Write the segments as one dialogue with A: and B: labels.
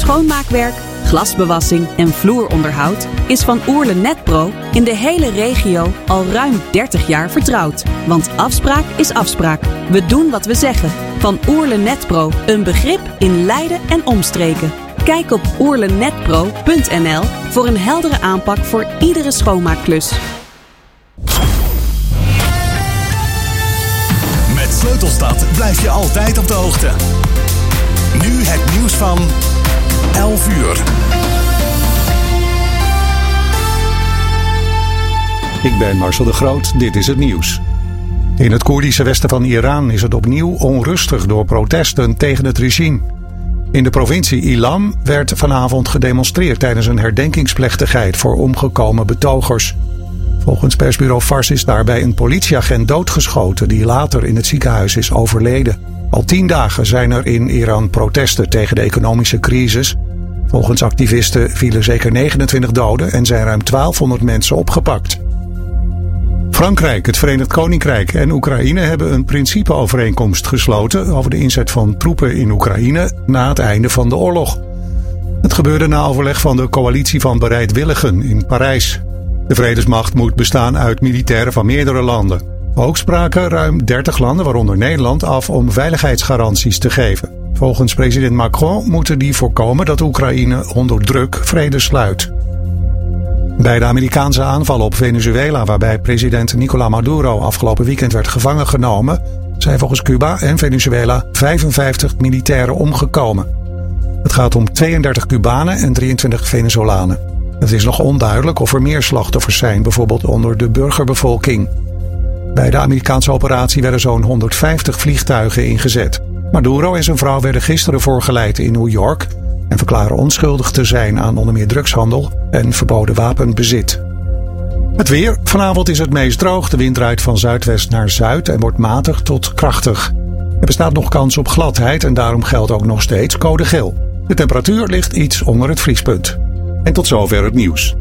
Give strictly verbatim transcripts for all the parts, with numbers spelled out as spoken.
A: Schoonmaakwerk, glasbewassing en vloeronderhoud is Van Oerle Netpro in de hele regio al ruim dertig jaar vertrouwd. Want afspraak is afspraak. We doen wat we zeggen. Van Oerle Netpro, een begrip in Leiden en omstreken. Kijk op oerlenetpro punt n l voor een heldere aanpak voor iedere schoonmaakklus.
B: Met Sleutelstad blijf je altijd op de hoogte. Nu het nieuws van elf uur.
C: Ik ben Marcel de Groot, dit is het nieuws. In het Koerdische westen van Iran is het opnieuw onrustig door protesten tegen het regime. In de provincie Ilam werd vanavond gedemonstreerd tijdens een herdenkingsplechtigheid voor omgekomen betogers. Volgens persbureau Fars is daarbij een politieagent doodgeschoten die later in het ziekenhuis is overleden. Al tien dagen zijn er in Iran protesten tegen de economische crisis. Volgens activisten vielen zeker negenentwintig doden en zijn ruim twaalfhonderd mensen opgepakt. Frankrijk, het Verenigd Koninkrijk en Oekraïne hebben een principeovereenkomst gesloten over de inzet van troepen in Oekraïne na het einde van de oorlog. Het gebeurde na overleg van de coalitie van bereidwilligen in Parijs. De vredesmacht moet bestaan uit militairen van meerdere landen. Ook spraken ruim dertig landen, waaronder Nederland, af om veiligheidsgaranties te geven. Volgens president Macron moeten die voorkomen dat Oekraïne onder druk vrede sluit. Bij de Amerikaanse aanval op Venezuela, waarbij president Nicolás Maduro afgelopen weekend werd gevangen genomen, zijn volgens Cuba en Venezuela vijfenvijftig militairen omgekomen. Het gaat om tweeëndertig Cubanen en drieëntwintig Venezolanen. Het is nog onduidelijk of er meer slachtoffers zijn, bijvoorbeeld onder de burgerbevolking. Bij de Amerikaanse operatie werden zo'n honderdvijftig vliegtuigen ingezet. Maduro en zijn vrouw werden gisteren voorgeleid in New York en verklaren onschuldig te zijn aan onder meer drugshandel en verboden wapenbezit. Het weer. Vanavond is het meest droog. De wind draait van zuidwest naar zuid en wordt matig tot krachtig. Er bestaat nog kans op gladheid en daarom geldt ook nog steeds code geel. De temperatuur ligt iets onder het vriespunt. En tot zover het nieuws.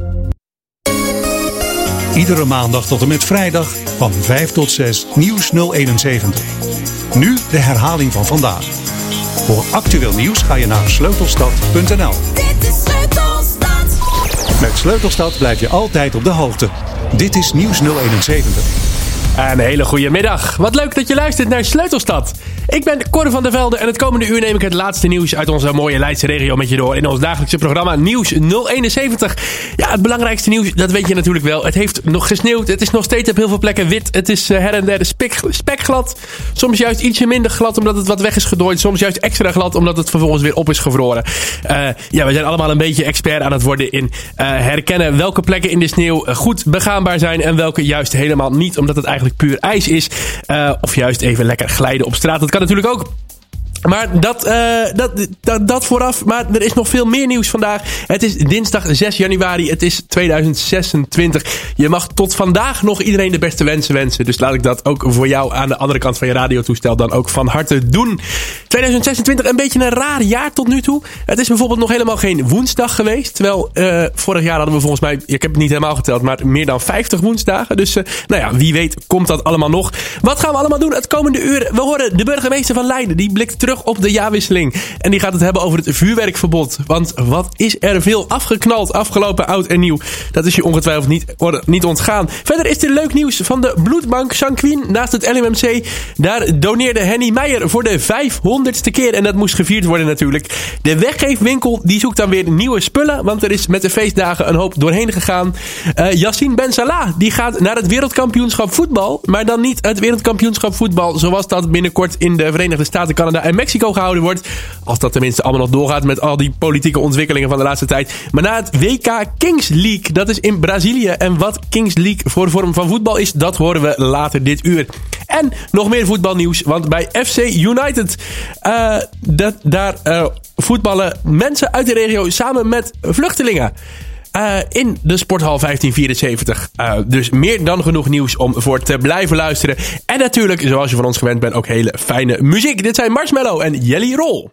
C: Iedere maandag tot en met vrijdag van vijf tot zes Nieuws nul eenenzeventig. Nu de herhaling van vandaag. Voor actueel nieuws ga je naar sleutelstad punt n l.
D: Dit is Sleutelstad.
C: Met Sleutelstad blijf je altijd op de hoogte. Dit is Nieuws nul eenenzeventig.
E: Een hele goede middag. Wat leuk dat je luistert naar Sleutelstad. Ik ben Cor van der Velde en het komende uur neem ik het laatste nieuws uit onze mooie Leidse regio met je door in ons dagelijkse programma Nieuws nul eenenzeventig. Ja, het belangrijkste nieuws, dat weet je natuurlijk wel. Het heeft nog gesneeuwd. Het is nog steeds op heel veel plekken wit. Het is her en der spek, spekglad. Soms juist ietsje minder glad omdat het wat weg is gedooid. Soms juist extra glad omdat het vervolgens weer op is gevroren. Uh, ja, we zijn allemaal een beetje expert aan het worden in uh, herkennen welke plekken in de sneeuw goed begaanbaar zijn en welke juist helemaal niet, omdat het eigenlijk puur ijs is. Uh, of juist even lekker glijden op straat. Dat kan natuurlijk ook. Maar dat, uh, dat, dat, dat vooraf. Maar er is nog veel meer nieuws vandaag. Het is dinsdag zes januari. Het is tweeduizend zesentwintig. Je mag tot vandaag nog iedereen de beste wensen wensen. Dus laat ik dat ook voor jou aan de andere kant van je radiotoestel dan ook van harte doen. tweeduizend zesentwintig, een beetje een raar jaar tot nu toe. Het is bijvoorbeeld nog helemaal geen woensdag geweest. Terwijl uh, vorig jaar hadden we volgens mij, ik heb het niet helemaal geteld, maar meer dan vijftig woensdagen. Dus uh, nou ja, wie weet komt dat allemaal nog. Wat gaan we allemaal doen het komende uur? We horen de burgemeester van Leiden. Die blikt terug terug op de jaarwisseling. En die gaat het hebben over het vuurwerkverbod. Want wat is er veel afgeknald afgelopen oud en nieuw. Dat is je ongetwijfeld niet, niet ontgaan. Verder is er leuk nieuws van de bloedbank Sanquin naast het L M M C. Daar doneerde Henny Meijer voor de vijfhonderdste keer. En dat moest gevierd worden natuurlijk. De weggeefwinkel die zoekt dan weer nieuwe spullen. Want er is met de feestdagen een hoop doorheen gegaan. Uh, Yassine Ben Salah die gaat naar het wereldkampioenschap voetbal. Maar dan niet het wereldkampioenschap voetbal zoals dat binnenkort in de Verenigde Staten, Canada en Mexico gehouden wordt. Als dat tenminste allemaal nog doorgaat met al die politieke ontwikkelingen van de laatste tijd. Maar na het W K Kings League. Dat is in Brazilië. En wat Kings League voor vorm van voetbal is, dat horen we later dit uur. En nog meer voetbalnieuws. Want bij F C United, uh, dat, daar uh, voetballen mensen uit de regio samen met vluchtelingen. Uh, in de Sporthal vijftien vierenzeventig. Uh, dus meer dan genoeg nieuws om voor te blijven luisteren. En natuurlijk, zoals je van ons gewend bent, ook hele fijne muziek. Dit zijn Marshmello en Jelly Roll.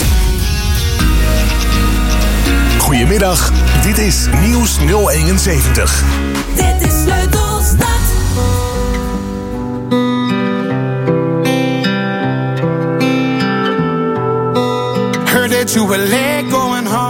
B: Goedemiddag, dit is Nieuws nul eenenzeventig.
D: Dit is Sleutelstad.
F: Heard that you were late going home.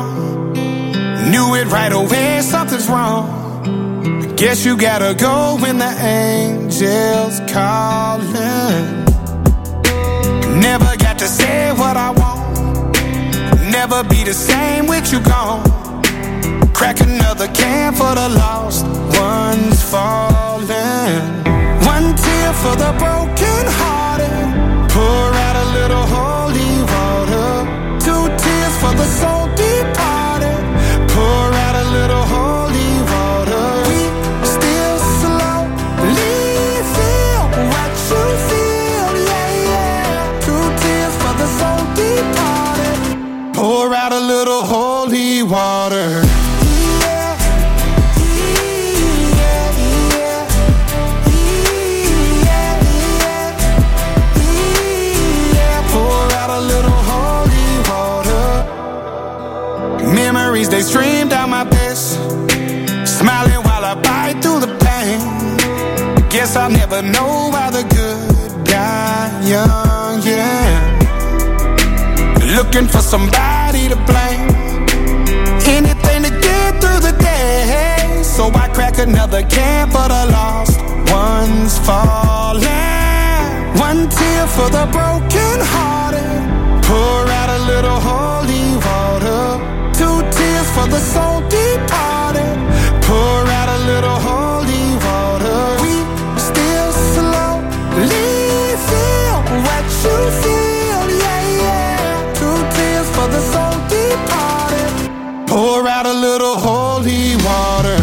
F: Guess you gotta go when the angels calling. Never got to say what I want. Never be the same with you gone. Crack another can for the lost ones falling. One tear for the broken hearted. Pour out a little holy water. Two tears for the soul departed. Pour out a little holy water. We still slowly feel what you feel, yeah, yeah. Two tears for the soul departed. Pour out a little holy water. Memories, they stream down my face, smiling while I bite through the pain. Guess I'll never know why the good die young, yeah. Looking for somebody to blame, anything to get through the day. So I crack another can for the lost ones falling. One tear for the broken hearted. Pour out a little holy water. Two tears for the soul departed. Pour out a little holy water. We still slowly feel what you feel, yeah, yeah. Two tears for the soul departed. Pour out a little holy water.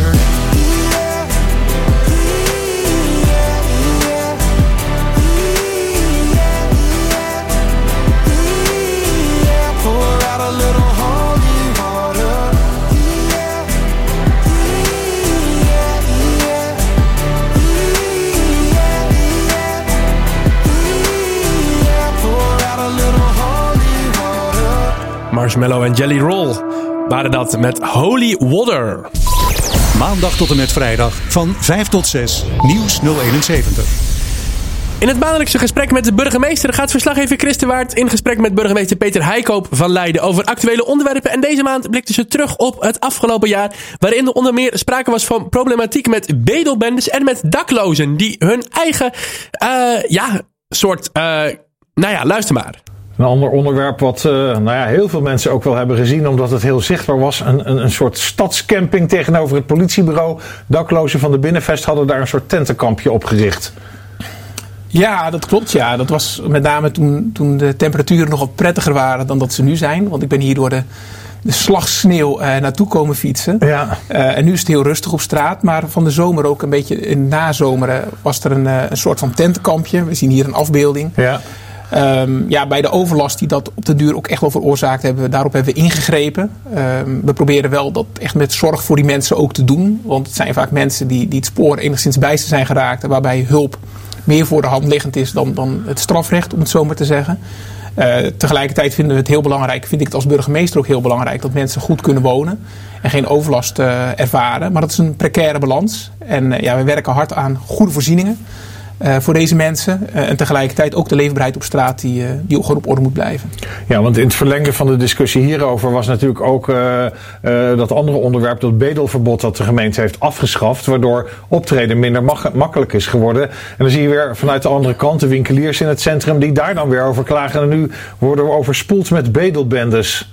E: Marshmallow en Jelly Roll waren dat met Holy Water.
C: Maandag tot en met vrijdag van vijf tot zes, Nieuws nul eenenzeventig.
E: In het maandelijkse gesprek met de burgemeester gaat verslaggever Chris de Waard in gesprek met burgemeester Peter Heikoop van Leiden over actuele onderwerpen. En deze maand blikte ze terug op het afgelopen jaar, waarin er onder meer sprake was van problematiek met bedelbendes en met daklozen die hun eigen, uh, ja, soort, uh, nou ja, luister maar.
G: Een ander onderwerp wat uh, nou ja, heel veel mensen ook wel hebben gezien, omdat het heel zichtbaar was. Een, een, een soort stadscamping tegenover het politiebureau. Daklozen van de Binnenvest hadden daar een soort tentenkampje opgericht.
H: Ja, dat klopt. Ja. Dat was met name toen, toen de temperaturen nog wat prettiger waren dan dat ze nu zijn. Want ik ben hier door de, de slagsneeuw uh, naartoe komen fietsen. Ja. Uh, en nu is het heel rustig op straat. Maar van de zomer ook een beetje in de nazomer was er een, uh, een soort van tentenkampje. We zien hier een afbeelding. Ja. Um, ja, bij de overlast die dat op de duur ook echt wel veroorzaakt hebben, daarop hebben we ingegrepen. Um, we proberen wel dat echt met zorg voor die mensen ook te doen. Want het zijn vaak mensen die, die het spoor enigszins bijster zijn geraakt. En waarbij hulp meer voor de hand liggend is dan, dan het strafrecht, om het zo maar te zeggen. Uh, tegelijkertijd vinden we het heel belangrijk, vind ik het als burgemeester ook heel belangrijk, dat mensen goed kunnen wonen en geen overlast uh, ervaren. Maar dat is een precaire balans. En uh, ja, we werken hard aan goede voorzieningen. Uh, voor deze mensen. Uh, en tegelijkertijd ook de leefbaarheid op straat die, uh, die ook gewoon op orde moet blijven.
G: Ja, want in het verlengen van de discussie hierover was natuurlijk ook uh, uh, dat andere onderwerp, dat bedelverbod dat de gemeente heeft afgeschaft, waardoor optreden minder mag- makkelijk is geworden. En dan zie je weer vanuit de andere kant de winkeliers in het centrum die daar dan weer over klagen. En nu worden we overspoeld met bedelbendes.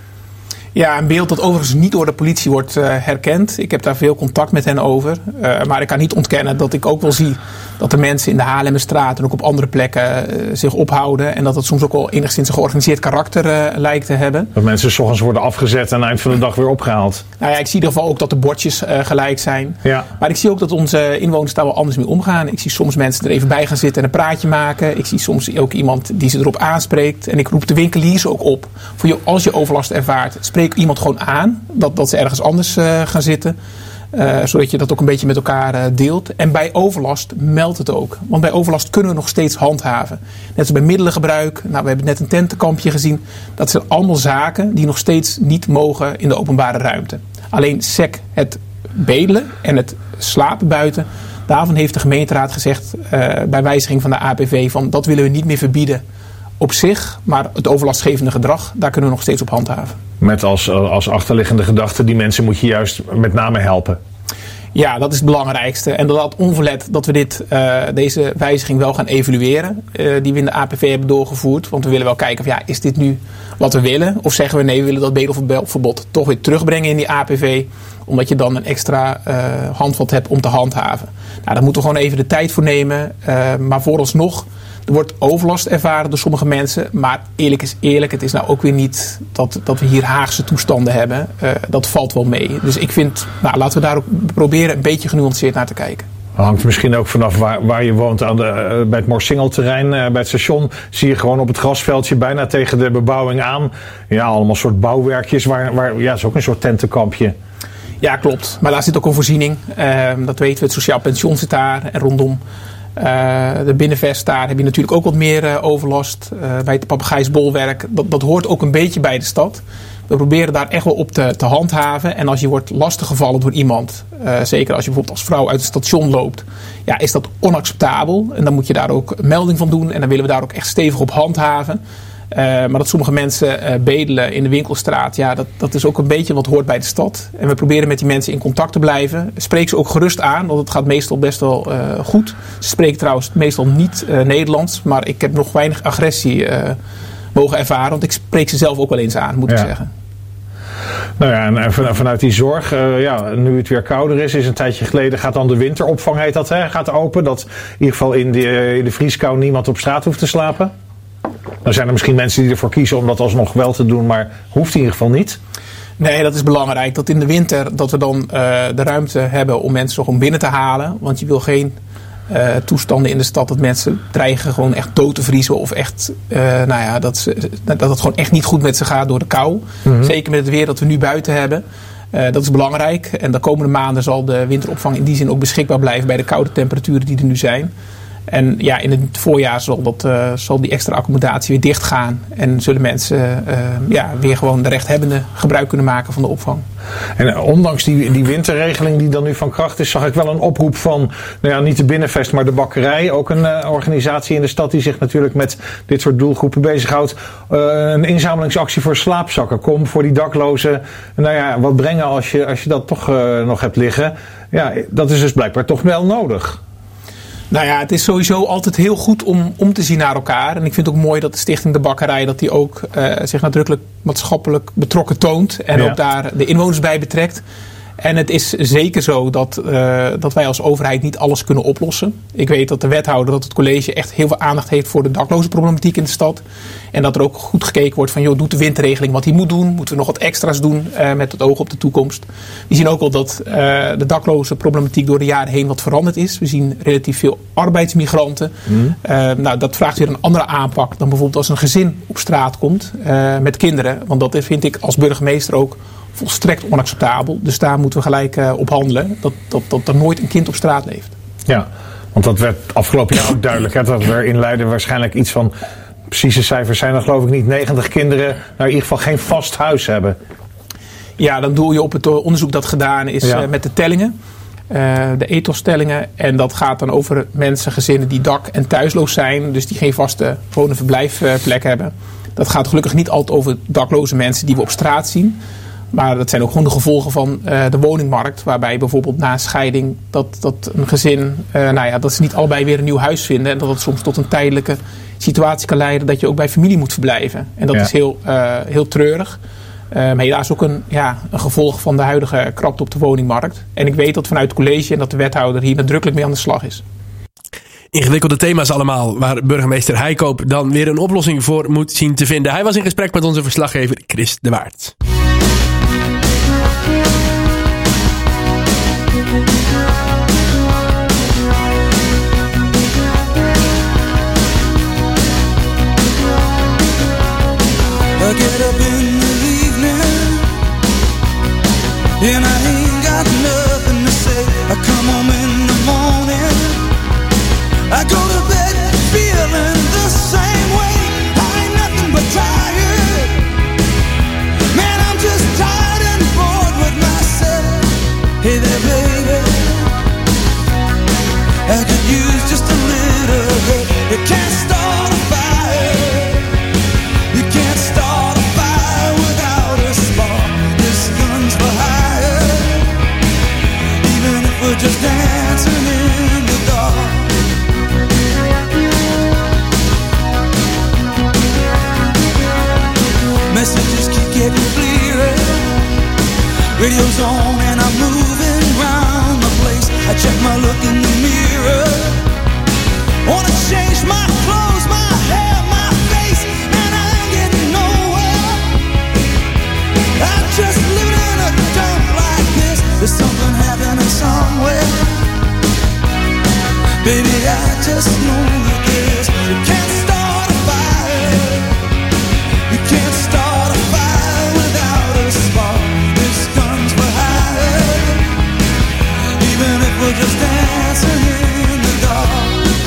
H: Ja, een beeld dat overigens niet door de politie wordt uh, herkend. Ik heb daar veel contact met hen over. Uh, maar ik kan niet ontkennen dat ik ook wel zie dat de mensen in de Haarlemmerstraat en ook op andere plekken uh, zich ophouden. En dat het soms ook wel enigszins een georganiseerd karakter uh, lijkt te hebben.
G: Dat mensen 's ochtends worden afgezet en aan het eind van de dag weer opgehaald.
H: Nou ja, ik zie in ieder geval ook dat de bordjes uh, gelijk zijn.
G: Ja.
H: Maar ik zie ook dat onze inwoners daar wel anders mee omgaan. Ik zie soms mensen er even bij gaan zitten en een praatje maken. Ik zie soms ook iemand die ze erop aanspreekt. En ik roep de winkeliers ook op. Voor je, als je overlast ervaart, spreek iemand gewoon aan. Dat, dat ze ergens anders uh, gaan zitten. Uh, zodat je dat ook een beetje met elkaar uh, deelt. En bij overlast meld het ook. Want bij overlast kunnen we nog steeds handhaven. Net zoals bij middelengebruik. Nou, we hebben net een tentenkampje gezien. Dat zijn allemaal zaken die nog steeds niet mogen in de openbare ruimte. Alleen sec, het bedelen en het slapen buiten. Daarvan heeft de gemeenteraad gezegd uh, bij wijziging van de A P V van dat willen we niet meer verbieden op zich. Maar het overlastgevende gedrag, daar kunnen we nog steeds op handhaven.
G: Met als, als achterliggende gedachte, die mensen moet je juist met name helpen.
H: Ja, dat is het belangrijkste. En dat onverlet dat we dit, uh, deze wijziging wel gaan evalueren. Uh, die we in de A P V hebben doorgevoerd. Want we willen wel kijken of ja, is dit nu wat we willen? Of zeggen we nee, we willen dat bedelverbod toch weer terugbrengen in die A P V. Omdat je dan een extra uh, handvat hebt om te handhaven. Nou, daar moeten we gewoon even de tijd voor nemen. Uh, maar vooralsnog, er wordt overlast ervaren door sommige mensen. Maar eerlijk is eerlijk, het is nou ook weer niet dat, dat we hier Haagse toestanden hebben. Uh, dat valt wel mee. Dus ik vind, nou, laten we daar ook proberen een beetje genuanceerd naar te kijken.
G: Hangt misschien ook vanaf waar, waar je woont. Aan de, uh, bij het Morsingelterrein, uh, bij het station, zie je gewoon op het grasveldje bijna tegen de bebouwing aan. Ja, allemaal soort bouwwerkjes. Waar, waar, ja, het is ook een soort tentenkampje.
H: Ja, klopt. Maar daar zit ook een voorziening. Uh, dat weten we, het sociaal pensioen zit daar. En rondom uh, de binnenvest daar heb je natuurlijk ook wat meer uh, overlast. Uh, bij het papegaaisbolwerk. Dat, dat hoort ook een beetje bij de stad. We proberen daar echt wel op te, te handhaven. En als je wordt lastiggevallen door iemand, uh, zeker als je bijvoorbeeld als vrouw uit het station loopt, ja, is dat onacceptabel. En dan moet je daar ook een melding van doen. En dan willen we daar ook echt stevig op handhaven. Uh, maar dat sommige mensen uh, bedelen in de winkelstraat, ja, dat, dat is ook een beetje wat hoort bij de stad. En we proberen met die mensen in contact te blijven. Spreek ze ook gerust aan, want het gaat meestal best wel uh, goed. Ze spreken trouwens meestal niet uh, Nederlands, maar ik heb nog weinig agressie uh, mogen ervaren. Want ik spreek ze zelf ook wel eens aan, moet ja. ik zeggen.
G: Nou ja, en vanuit die zorg, uh, ja, nu het weer kouder is, is een tijdje geleden, gaat dan de winteropvang, heet dat, hè, gaat open. Dat in ieder geval in de, in de vrieskou niemand op straat hoeft te slapen. Dan zijn er misschien mensen die ervoor kiezen om dat alsnog wel te doen, maar hoeft in ieder geval niet.
H: Nee, dat is belangrijk. Dat in de winter dat we dan uh, de ruimte hebben om mensen nog om binnen te halen. Want je wil geen uh, toestanden in de stad dat mensen dreigen gewoon echt dood te vriezen. Of echt, uh, nou ja, dat, ze, dat het gewoon echt niet goed met ze gaat door de kou. Mm-hmm. Zeker met het weer dat we nu buiten hebben. Uh, dat is belangrijk. En de komende maanden zal de winteropvang in die zin ook beschikbaar blijven bij de koude temperaturen die er nu zijn. En ja, in het voorjaar zal, dat, uh, zal die extra accommodatie weer dicht gaan. En zullen mensen uh, ja, weer gewoon de rechthebbende gebruik kunnen maken van de opvang.
G: En ondanks die, die winterregeling die dan nu van kracht is, zag ik wel een oproep van, nou ja, niet de Binnenvest, maar de Bakkerij. Ook een uh, organisatie in de stad die zich natuurlijk met dit soort doelgroepen bezighoudt. Uh, een inzamelingsactie voor slaapzakken. Kom voor die daklozen, nou ja, wat brengen als je, als je dat toch uh, nog hebt liggen. Ja, dat is dus blijkbaar toch wel nodig.
H: Nou ja, het is sowieso altijd heel goed om om te zien naar elkaar. En ik vind het ook mooi dat de Stichting De Bakkerij dat die ook uh, zich nadrukkelijk maatschappelijk betrokken toont. En ja. ook daar de inwoners bij betrekt. En het is zeker zo dat, uh, dat wij als overheid niet alles kunnen oplossen. Ik weet dat de wethouder, dat het college echt heel veel aandacht heeft voor de daklozenproblematiek in de stad. En dat er ook goed gekeken wordt van, joh, doet de windregeling wat hij moet doen? Moeten we nog wat extra's doen uh, met het oog op de toekomst? We zien ook wel dat uh, de daklozenproblematiek door de jaren heen wat veranderd is. We zien relatief veel arbeidsmigranten. Mm. Uh, nou, dat vraagt weer een andere aanpak dan bijvoorbeeld als een gezin op straat komt uh, met kinderen. Want dat vind ik als burgemeester ook volstrekt onacceptabel. Dus daar moeten we gelijk uh, op handelen. Dat, dat, dat er nooit een kind op straat leeft.
G: Ja, want dat werd afgelopen jaar ook duidelijk. Hè, dat we in Leiden waarschijnlijk iets van, precieze cijfers zijn er geloof ik niet, negentig kinderen, nou in ieder geval geen vast huis hebben.
H: Ja, dan doe je op het onderzoek dat gedaan is ja. uh, met de tellingen. Uh, de ethos-tellingen. En dat gaat dan over mensen, gezinnen die dak- en thuisloos zijn. Dus die geen vaste woon- en verblijfplek hebben. Dat gaat gelukkig niet altijd over dakloze mensen die we op straat zien. Maar dat zijn ook gewoon de gevolgen van uh, de woningmarkt. Waarbij bijvoorbeeld na een scheiding dat, dat een gezin, uh, nou ja, dat ze niet allebei weer een nieuw huis vinden. En dat het soms tot een tijdelijke situatie kan leiden dat je ook bij familie moet verblijven. En dat ja. is heel, uh, heel treurig. Uh, maar helaas ook een, ja, een gevolg van de huidige krapte op de woningmarkt. En ik weet dat vanuit het college en dat de wethouder hier nadrukkelijk mee aan de slag is.
E: Ingewikkelde thema's allemaal, waar burgemeester Heikoop dan weer een oplossing voor moet zien te vinden. Hij was in gesprek met onze verslaggever Chris de Waard.
F: I get up in the evening and I ain't got nothing to say. I come home in the morning, I go to bed feeling the same way. I ain't nothing but tired, man, I'm just tired and bored with myself. Hey there baby, I could use just a little help. You can't start a fire, you can't start a fire without a spark. This gun's for hire, even if we getting clearer. Radio's on and I'm moving round the place. I check my look in the mirror. Wanna change my clothes, my hair, my face, and I ain't getting nowhere. I'm just living in a dump like this. There's something happening somewhere. Baby, I just know that this. You can't start a fire. You can't start a fire without a spark. This gun's for hire. Even if we're just dancing in the dark.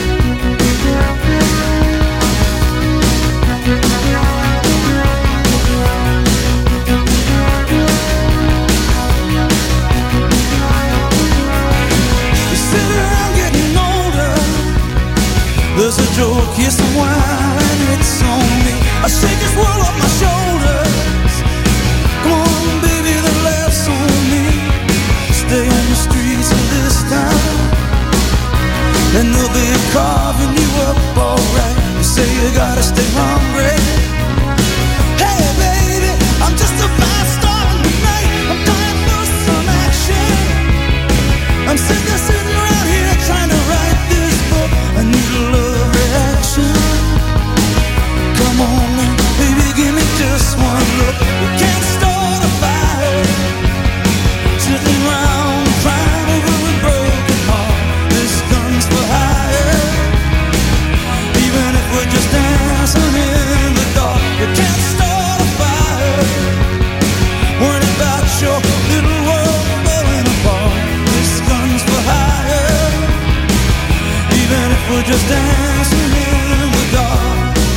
F: There's a joke, here's some wine, it's on me. I shake this world off my shoulders. Come on, baby, the laugh's on me. Stay on the streets of this town, and they'll be carving you up alright. You say you gotta stay hungry. Hey, baby, I'm just a fast star tonight. I'm dying for some action. I'm sitting there, sitting around here trying to write this book. I need a love reaction. Come on now, baby, give me just one look. We can't start a fire, sitting around crying over a broken heart. This gun's for hire. Even if we're just dancing in the dark, we can't start a fire. Worrying about your little world falling apart. This gun's for hire. Even if we're just dancing in the dark.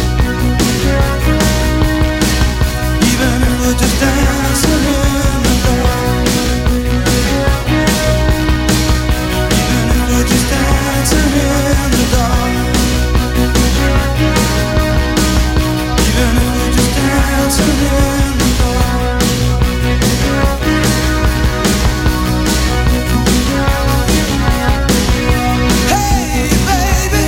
F: Even if we're just dancing in the dark. Even if we're just dancing in the dark. Even if we're just dancing in the dark. Hey, baby.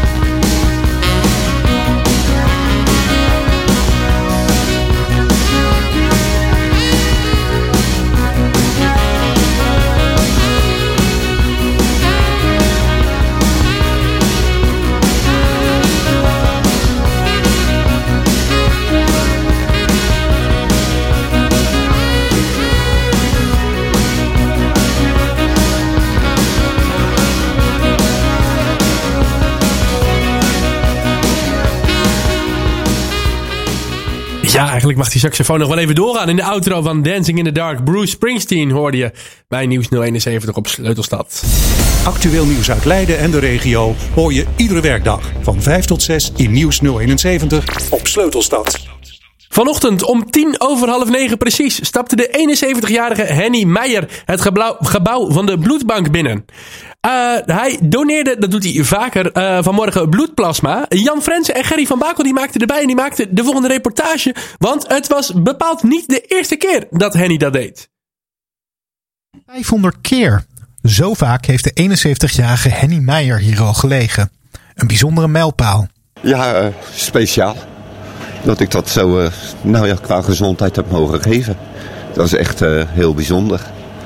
E: Ja, eigenlijk mag die saxofoon nog wel even doorgaan in de outro van Dancing in the Dark. Bruce Springsteen hoorde je bij Nieuws nul eenenzeventig op Sleutelstad.
C: Actueel nieuws uit Leiden en de regio hoor je iedere werkdag van vijf tot zes in Nieuws nul eenenzeventig op Sleutelstad.
E: Vanochtend om tien over half negen precies stapte de eenenzeventigjarige Henny Meijer het gebouw, gebouw van de bloedbank binnen. Uh, hij doneerde, dat doet hij vaker, uh, vanmorgen bloedplasma. Jan Frensen en Gerry van Bakel die maakten erbij en die maakten de volgende reportage. Want het was bepaald niet de eerste keer dat Henny dat deed.
I: vijfhonderd keer. Zo vaak heeft de eenenzeventigjarige Henny Meijer hier al gelegen. Een bijzondere mijlpaal.
J: Ja, uh, speciaal. Dat ik dat zo uh, nou ja, qua gezondheid heb mogen geven. Dat is echt uh, heel bijzonder.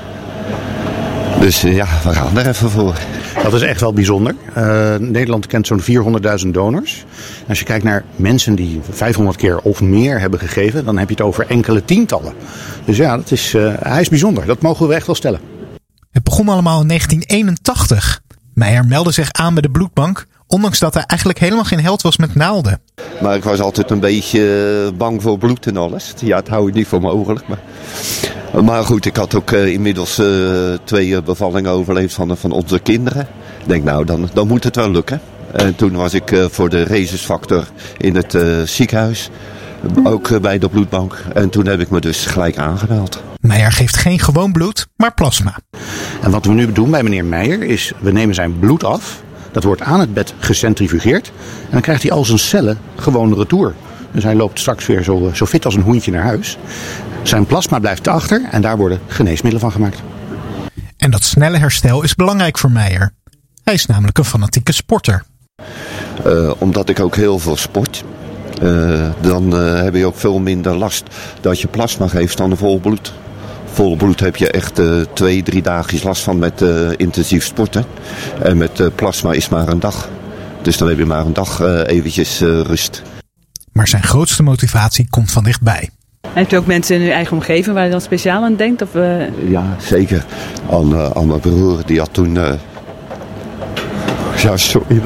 J: Dus uh, ja, we gaan er even voor.
K: Dat is echt wel bijzonder. Uh, Nederland kent zo'n vierhonderdduizend donors. Als je kijkt naar mensen die vijfhonderd keer of meer hebben gegeven, dan heb je het over enkele tientallen. Dus ja, dat is, uh, hij is bijzonder. Dat mogen we echt wel stellen.
I: Het begon allemaal in negentien eenentachtig. Meijer meldde zich aan bij de bloedbank, ondanks dat hij eigenlijk helemaal geen held was met naalden.
J: Maar ik was altijd een beetje bang voor bloed en alles. Ja, dat hou ik niet voor mogelijk. Maar, maar goed, ik had ook uh, inmiddels uh, twee uh, bevallingen overleefd van, van onze kinderen. Ik denk, nou, dan, dan moet het wel lukken. En toen was ik uh, voor de rhesusfactor in het uh, ziekenhuis. Ook uh, bij de bloedbank. En toen heb ik me dus gelijk aangemeld.
I: Meijer geeft geen gewoon bloed, maar plasma.
K: En wat we nu doen bij meneer Meijer is, we nemen zijn bloed af. Dat wordt aan het bed gecentrifugeerd. En dan krijgt hij al zijn cellen gewoon retour. Dus hij loopt straks weer zo, zo fit als een hoentje naar huis. Zijn plasma blijft achter en daar worden geneesmiddelen van gemaakt.
I: En dat snelle herstel is belangrijk voor Meijer. Hij is namelijk een fanatieke sporter.
J: Uh, omdat ik ook heel veel sport. Uh, dan uh, heb je ook veel minder last dat je plasma geeft dan een vol bloed. Vol bloed heb je echt uh, twee, drie dagen last van met uh, intensief sporten. En met uh, plasma is maar een dag. Dus dan heb je maar een dag uh, eventjes uh, rust.
I: Maar zijn grootste motivatie komt van dichtbij.
L: Heeft u ook mensen in uw eigen omgeving waar je dan speciaal aan denkt? Of, uh...
J: Ja, zeker. Aan, uh, aan mijn broer, die had toen... Uh... Ja, sorry.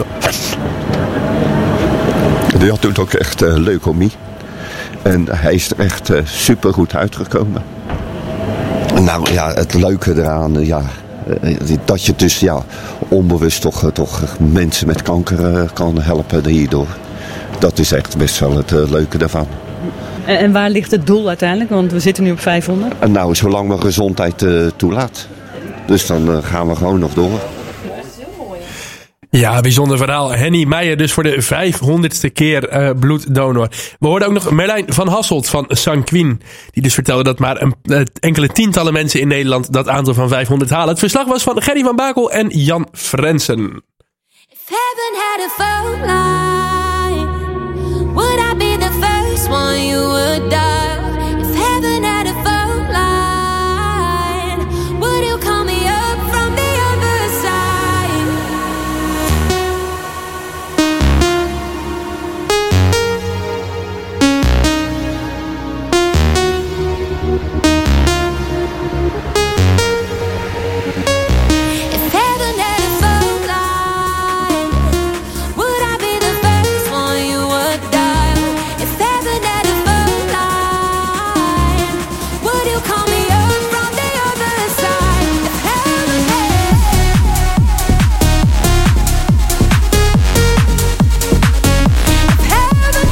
J: Die had toen ook echt uh, leukemie. En hij is er echt uh, super goed uitgekomen. Nou ja, het leuke eraan, uh, ja, uh, dat je dus ja, onbewust toch, uh, toch mensen met kanker uh, kan helpen hierdoor. Dat is echt best wel het uh, leuke daarvan.
L: En, en waar ligt het doel uiteindelijk? Want we zitten nu op vijfhonderd.
J: En nou, zolang mijn gezondheid uh, toelaat. Dus dan uh, gaan we gewoon nog door.
E: Ja, bijzonder verhaal. Henny Meijer dus voor de vijfhonderdste keer uh, bloeddonor. We hoorden ook nog Merlijn van Hasselt van Sanquin. Die dus vertelde dat maar een, uh, enkele tientallen mensen in Nederland dat aantal van vijfhonderd halen. Het verslag was van Gerry van Bakel en Jan Frensen.
D: If heaven had a phone line, would I be the first one you would dial? If heaven had a phone line, would you call me up from the other side? If heaven had a phone line, would I be the first one you would dial? If heaven had a phone line, would you call me up from the other side? If heaven had, if heaven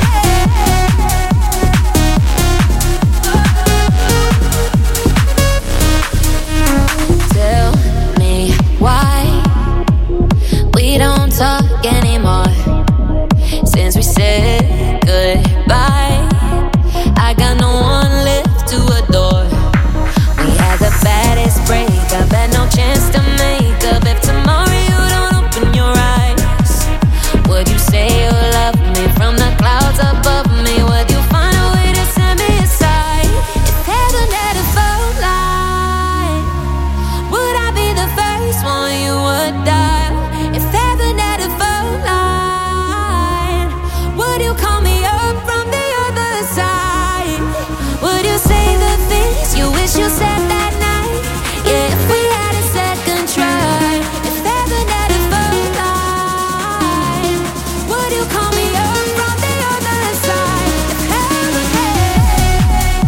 D: had, tell me why we don't talk anymore. Since we said goodbye, I got no one left to adore. We had the baddest breakup, had no chance to make up. If tomorrow you don't open your eyes, would you say you love me from the clouds above me? Would you find a way to set me aside? If heaven had a phone line, would I be the first one you would dial? If heaven had a phone line, would you call me up from the other side? Would you say the things you wish you said that night? Yeah, if we had a second try. If heaven had a phone line, would you call me up from the other side? If heaven had,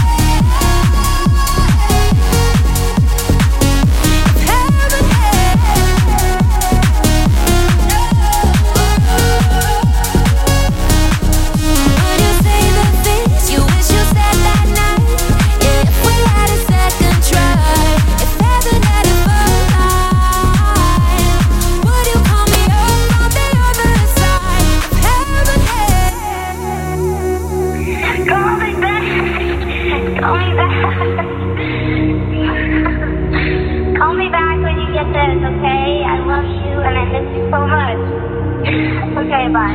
D: if heaven would you say the things you wish you said that night? Yeah, if we had a second try. If heaven had a phone line, would you call me up from the other side? If heaven had, call me back, call me back, call me back when you get this, okay? I love you and I miss you so much. Okay, bye.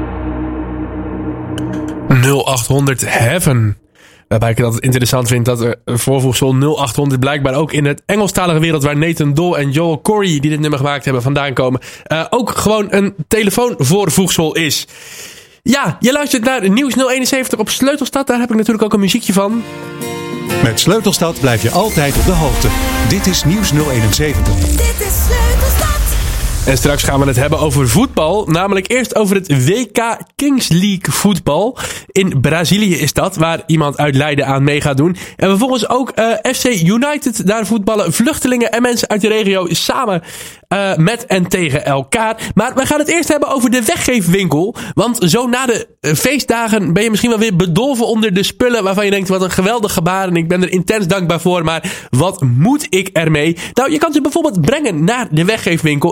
E: nul achthonderd Heaven. Waarbij ik het altijd interessant vind dat er voorvoegsel nul achthonderd blijkbaar ook in het Engelstalige wereld, waar Nathan Doll en Joel Corey, die dit nummer gemaakt hebben, vandaan komen, uh, ook gewoon een telefoonvoorvoegsel is. Ja, je luistert naar Nieuws nul eenenzeventig op Sleutelstad. Daar heb ik natuurlijk ook een muziekje van.
C: Met Sleutelstad blijf je altijd op de hoogte. Dit is Nieuws nul eenenzeventig.
D: Dit is Sleutelstad.
E: En straks gaan we het hebben over voetbal. Namelijk eerst over het W K Kings League voetbal. In Brazilië is dat, waar iemand uit Leiden aan mee gaat doen. En vervolgens ook uh, F C United. Daar voetballen vluchtelingen en mensen uit de regio samen uh, met en tegen elkaar. Maar we gaan het eerst hebben over de weggeefwinkel. Want zo na de uh, feestdagen ben je misschien wel weer bedolven onder de spullen waarvan je denkt, wat een geweldig gebaar. En ik ben er intens dankbaar voor. Maar wat moet ik ermee? Nou, je kan ze bijvoorbeeld brengen naar de weggeefwinkel in Leiden.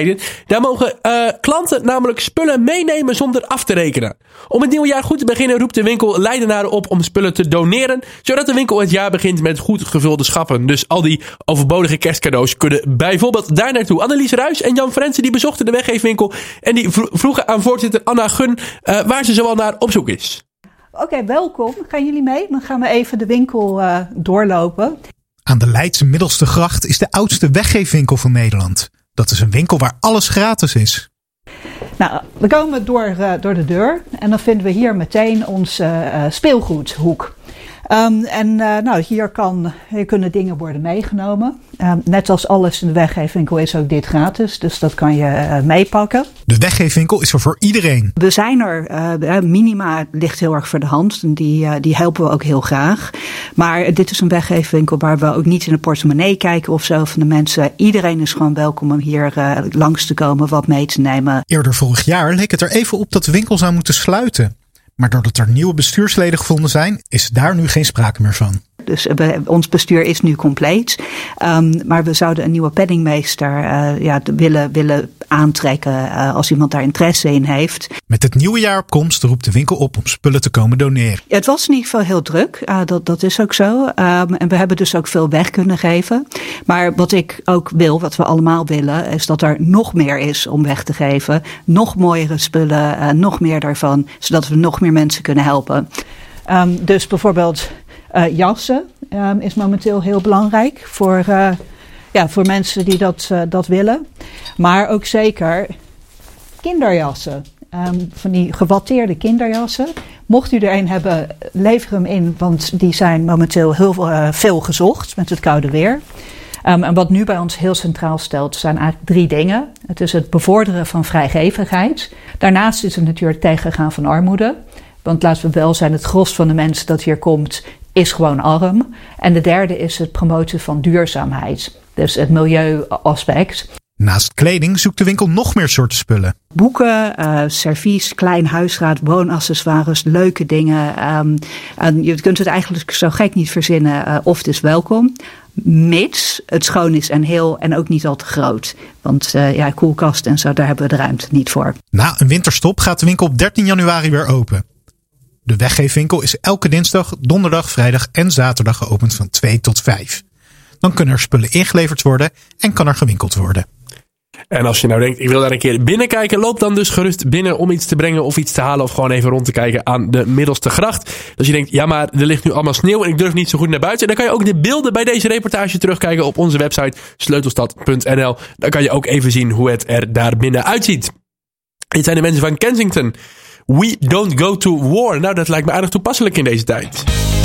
E: website. Daar mogen uh, klanten namelijk spullen meenemen zonder af te rekenen. Om het nieuwe jaar goed te beginnen roept de winkel Leidenaren op om spullen te doneren, zodat de winkel het jaar begint met goed gevulde schappen. Dus al die overbodige kerstcadeaus kunnen bijvoorbeeld daar naartoe. Annelies Ruijs en Jan Frensen die bezochten de weggeefwinkel en die vroegen aan voorzitter Anna Gun uh, waar ze zoal naar op zoek is.
M: Oké, okay, welkom. Gaan jullie mee? Dan gaan we even de winkel uh, doorlopen.
I: Aan de Leidse Middelste Gracht is de oudste weggeefwinkel van Nederland. Dat is een winkel waar alles gratis is.
M: Nou, we komen door, uh, door de deur en dan vinden we hier meteen onze uh, speelgoedhoek. Um, en uh, nou, hier, kan, hier kunnen dingen worden meegenomen. Um, net als alles in de weggeefwinkel is ook dit gratis, dus dat kan je uh, meepakken.
I: De weggeefwinkel is er voor iedereen.
M: We zijn er, uh, Minima ligt heel erg voor de hand en die, uh, die helpen we ook heel graag. Maar dit is een weggeefwinkel waar we ook niet in de portemonnee kijken of zo van de mensen. Iedereen is gewoon welkom om hier uh, langs te komen, wat mee te nemen.
I: Eerder vorig jaar leek het er even op dat de winkel zou moeten sluiten. Maar doordat er nieuwe bestuursleden gevonden zijn, is daar nu geen sprake meer van.
M: Dus uh, ons bestuur is nu compleet. Um, maar we zouden een nieuwe penningmeester uh, ja, willen, willen aantrekken uh, als iemand daar interesse in heeft.
I: Met het nieuwe jaar op komst roept de winkel op om spullen te komen doneren.
M: Ja, het was in ieder geval heel druk. Uh, dat, dat is ook zo. Um, en we hebben dus ook veel weg kunnen geven. Maar wat ik ook wil, wat we allemaal willen, is dat er nog meer is om weg te geven. Nog mooiere spullen, uh, nog meer daarvan. Zodat we nog meer mensen kunnen helpen. Um, dus bijvoorbeeld uh, jassen um, is momenteel heel belangrijk voor, uh, ja, voor mensen die dat, uh, dat willen. Maar ook zeker kinderjassen. Um, van die gewatteerde kinderjassen. Mocht u er een hebben, lever hem in, want die zijn momenteel heel uh, veel gezocht met het koude weer. Um, en wat nu bij ons heel centraal stelt, zijn eigenlijk drie dingen. Het is het bevorderen van vrijgevigheid. Daarnaast is het natuurlijk tegengaan van armoede. Want laten we wel zijn, het gros van de mensen dat hier komt, is gewoon arm. En de derde is het promoten van duurzaamheid. Dus het milieuaspect.
I: Naast kleding zoekt de winkel nog meer soorten spullen.
M: Boeken, uh, servies, klein huisraad, woonaccessoires, leuke dingen. Um, en je kunt het eigenlijk zo gek niet verzinnen uh, of het is welkom. Mits het schoon is en heel en ook niet al te groot. Want uh, ja, koelkast en zo, daar hebben we de ruimte niet voor.
I: Na een winterstop gaat de winkel op dertien januari weer open. De weggeefwinkel is elke dinsdag, donderdag, vrijdag en zaterdag geopend van twee tot vijf. Dan kunnen er spullen ingeleverd worden en kan er gewinkeld worden.
E: En als je nou denkt, ik wil daar een keer binnenkijken, loop dan dus gerust binnen om iets te brengen of iets te halen of gewoon even rond te kijken aan de Middelste Gracht. Als je denkt, ja maar er ligt nu allemaal sneeuw en ik durf niet zo goed naar buiten, dan kan je ook de beelden bij deze reportage terugkijken op onze website sleutelstad punt n l. Dan kan je ook even zien hoe het er daar binnen uitziet. Dit zijn de mensen van Kensington. We don't go to war. Nou, dat lijkt me aardig toepasselijk in deze tijd.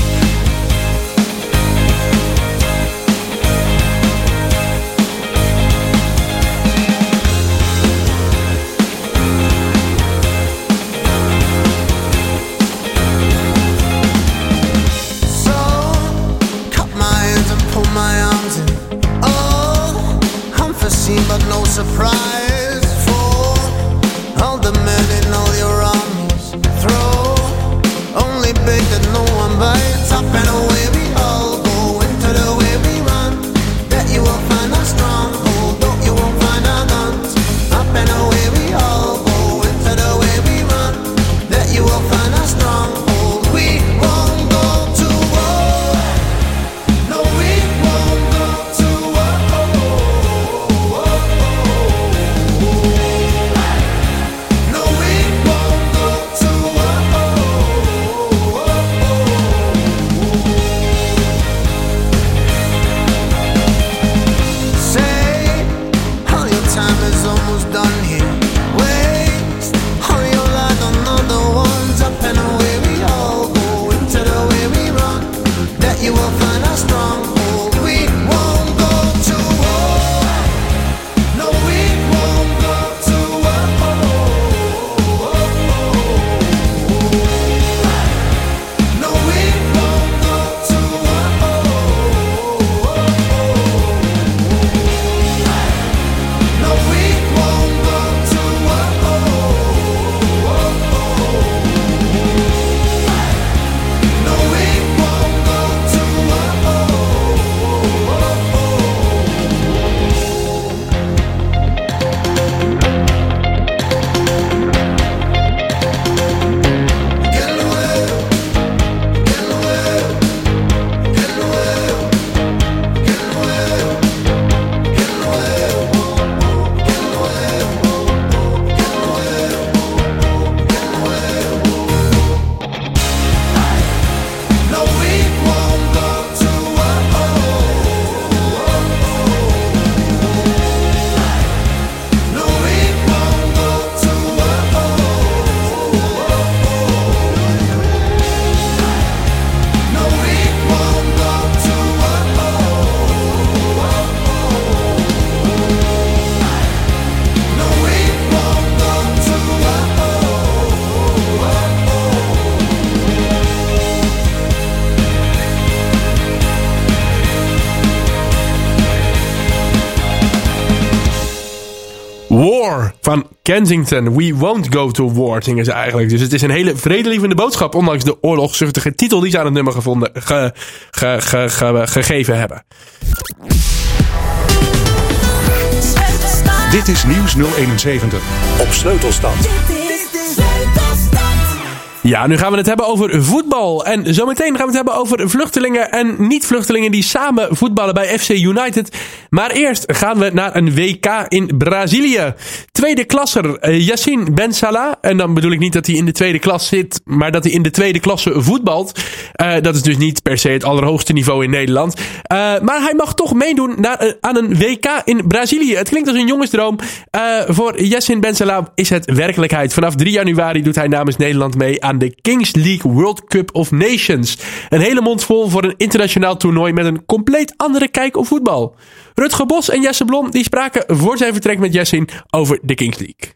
N: But no surprise for all the men in all your armies. Throw only big that no one buys.
E: war van Kensington. We won't go to war, zingen ze eigenlijk. Dus het is een hele vredelievende boodschap, ondanks de oorlogszuchtige titel die ze aan het nummer gevonden, ge, ge, ge, ge, gegeven hebben.
B: Dit is Nieuws nul eenenzeventig op Sleutelstad.
E: Ja, nu gaan we het hebben over voetbal. En zometeen gaan we het hebben over vluchtelingen en niet-vluchtelingen die samen voetballen bij F C United. Maar eerst gaan we naar een W K in Brazilië. Tweede klasser uh, Yassine Ben Salah. En dan bedoel ik niet dat hij in de tweede klas zit, maar dat hij in de tweede klasse voetbalt. Uh, dat is dus niet per se het allerhoogste niveau in Nederland. Uh, maar hij mag toch meedoen naar, uh, aan een W K in Brazilië. Het klinkt als een jongensdroom. Uh, voor Yassine Ben Salah is het werkelijkheid. Vanaf drie januari doet hij namens Nederland mee aan de Kings League World Cup of Nations. Een hele mond vol voor een internationaal toernooi met een compleet andere kijk op voetbal. Rutger Bos en Jesse Blom die spraken voor zijn vertrek met Yassine over de Kings League.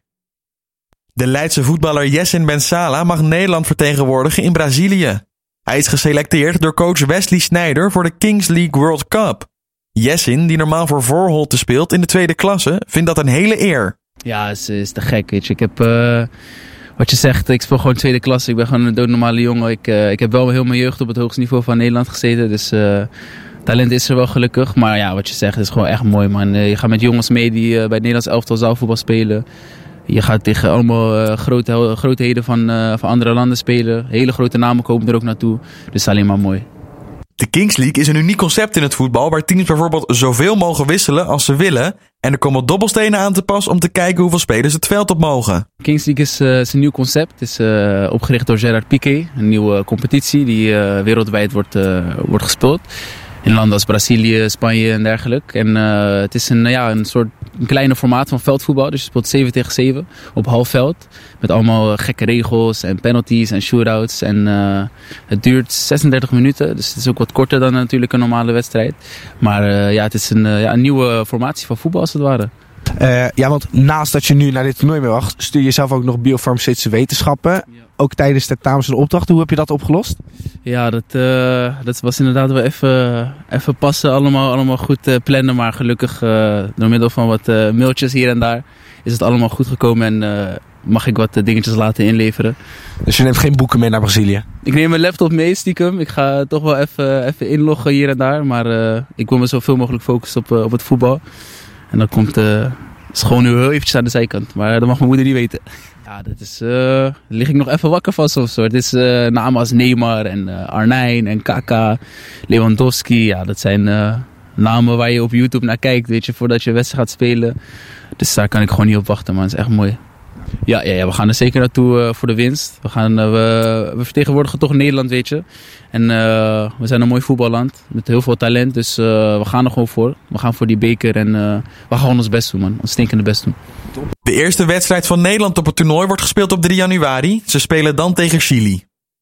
O: De Leidse voetballer Yassine Ben Salah mag Nederland vertegenwoordigen in Brazilië. Hij is geselecteerd door coach Wesley Sneijder voor de Kings League World Cup. Yassine, die normaal voor Voorholte speelt in de tweede klasse, vindt dat een hele eer.
P: Ja, het is, is te gek, weet je. Ik heb... Uh... Wat je zegt, ik speel gewoon tweede klasse. Ik ben gewoon een doodnormale jongen. Ik, uh, ik heb wel heel mijn jeugd op het hoogste niveau van Nederland gezeten. Dus uh, talent is er wel gelukkig. Maar ja, wat je zegt, is gewoon echt mooi, man. Uh, je gaat met jongens mee die uh, bij het Nederlands elftal zaalvoetbal spelen. Je gaat tegen allemaal uh, grote, grootheden van, uh, van andere landen spelen. Hele grote namen komen er ook naartoe. Dus het is alleen maar mooi.
O: De Kings League is een uniek concept in het voetbal waar teams bijvoorbeeld zoveel mogen wisselen als ze willen. En er komen dobbelstenen aan te pas om te kijken hoeveel spelers het veld op mogen.
P: Kings League is, uh, is een nieuw concept. Het is uh, opgericht door Gerard Piqué. Een nieuwe competitie die uh, wereldwijd wordt, uh, wordt gespeeld. In landen als Brazilië, Spanje en dergelijke. En uh, het is een, ja, een soort een kleine formaat van veldvoetbal. Dus je speelt zeven tegen zeven op half veld. Met allemaal uh, gekke regels en penalties en shootouts. En uh, het duurt zesendertig minuten. Dus het is ook wat korter dan natuurlijk een normale wedstrijd. Maar uh, ja, het is een, uh, ja, een nieuwe formatie van voetbal als het ware.
Q: Uh, ja, want naast dat je nu naar dit toernooi mee wacht, stuur je zelf ook nog biofarmaceutische wetenschappen. Ja. Ook tijdens de tentamens en opdrachten. Hoe heb je dat opgelost?
P: Ja, dat, uh, dat was inderdaad wel even, even passen. Allemaal, allemaal goed uh, plannen. Maar gelukkig uh, door middel van wat uh, mailtjes hier en daar is het allemaal goed gekomen. En uh, mag ik wat uh, dingetjes laten inleveren.
Q: Dus je neemt geen boeken mee naar Brazilië?
P: Ik neem mijn laptop mee stiekem. Ik ga toch wel even, even inloggen hier en daar. Maar uh, ik wil me zoveel mogelijk focussen op, uh, op het voetbal. En dan komt het uh, gewoon nu heel eventjes aan de zijkant. Maar dat mag mijn moeder niet weten. Ja, dat is, uh, daar lig ik nog even wakker van of zo. Het is uh, namen als Neymar en uh, Arnijn en Kaka, Lewandowski. Ja, dat zijn uh, namen waar je op YouTube naar kijkt, weet je, voordat je wedstrijd gaat spelen. Dus daar kan ik gewoon niet op wachten, man. Het is echt mooi. Ja, ja, ja, we gaan er zeker naartoe uh, voor de winst. We, gaan, uh, we, we vertegenwoordigen toch Nederland, weet je. En uh, we zijn een mooi voetballand met heel veel talent. Dus uh, we gaan er gewoon voor. We gaan voor die beker en uh, we gaan gewoon ons best doen, man. Ons stinkende best doen.
O: De eerste wedstrijd van Nederland op het toernooi wordt gespeeld op drie januari. Ze spelen dan tegen Chili.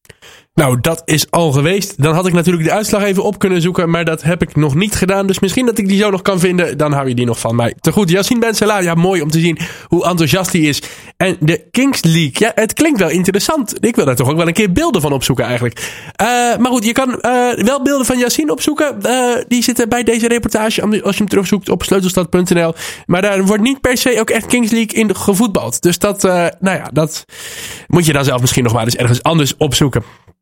E: Nou, dat is al geweest. Dan had ik natuurlijk de uitslag even op kunnen zoeken, maar dat heb ik nog niet gedaan. Dus misschien dat ik die zo nog kan vinden, dan hou je die nog van mij. Te goed, Yassine Ben Salah, ja, mooi om te zien hoe enthousiast hij is. En de Kings League, ja, het klinkt wel interessant. Ik wil daar toch ook wel een keer beelden van opzoeken eigenlijk. Uh, maar goed, je kan uh, wel beelden van Yassine opzoeken. Uh, die zitten bij deze reportage, als je hem terugzoekt op sleutelstad punt n l. Maar daar wordt niet per se ook echt Kings League in gevoetbald. Dus dat, uh, nou ja, dat moet je dan zelf misschien nog maar eens ergens anders opzoeken.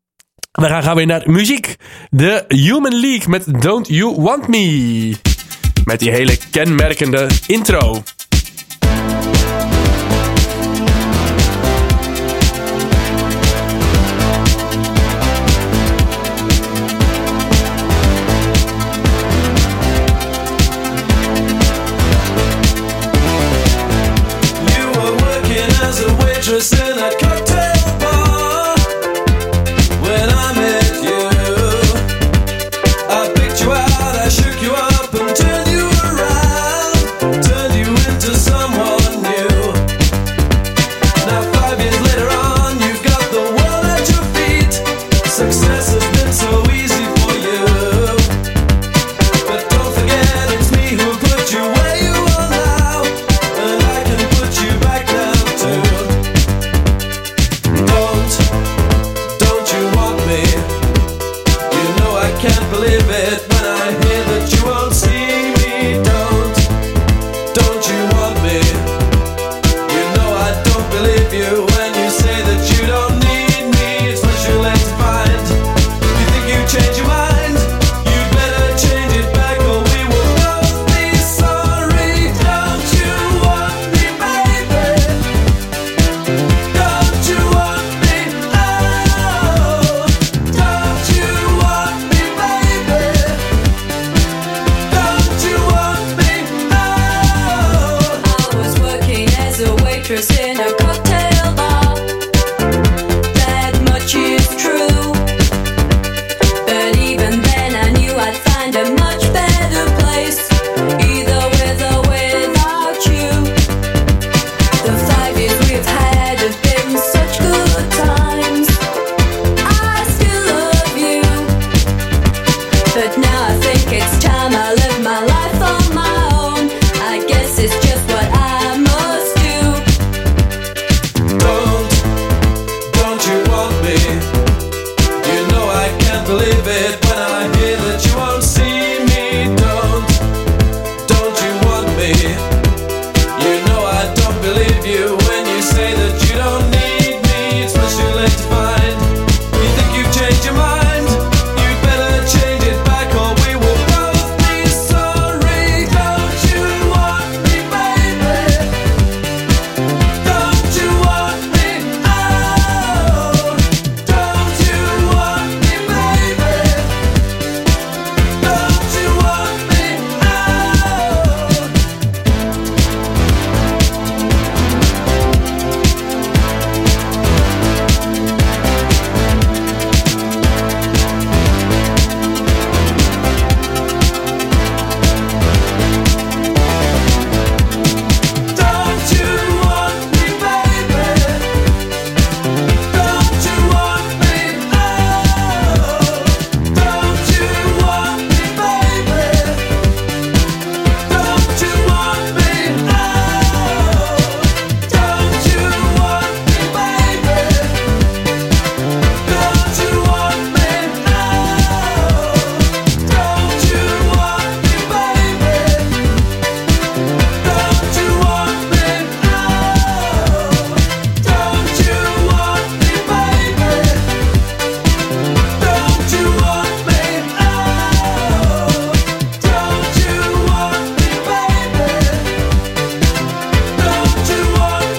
E: We gaan, gaan weer naar muziek. De Human League met Don't You Want Me. Met die hele kenmerkende intro.
R: You were working as a waitress in a cocktail bar. When I met you, I picked you out, I shook you up and turned you around, turned you into want me? You know I can't believe it when I hear that you won't see me. Don't, don't you want me? You know I don't believe you when you say that you don't need me. It's much too late to find. You think you've changed your mind? You better change it back or we will both be sorry. Don't you want me, baby? Don't you want me? Oh, don't you want me, baby? Don't you want me? Oh. Don't you want me, baby? Don't you want me? Oh, don't you want me, baby? Don't you want me? Oh, don't you want me, baby? Don't you want me? Oh, don't you want me, baby? Don't you want me? Oh, don't you want me, baby? Don't you want me? Oh, don't you want me, baby? Don't you want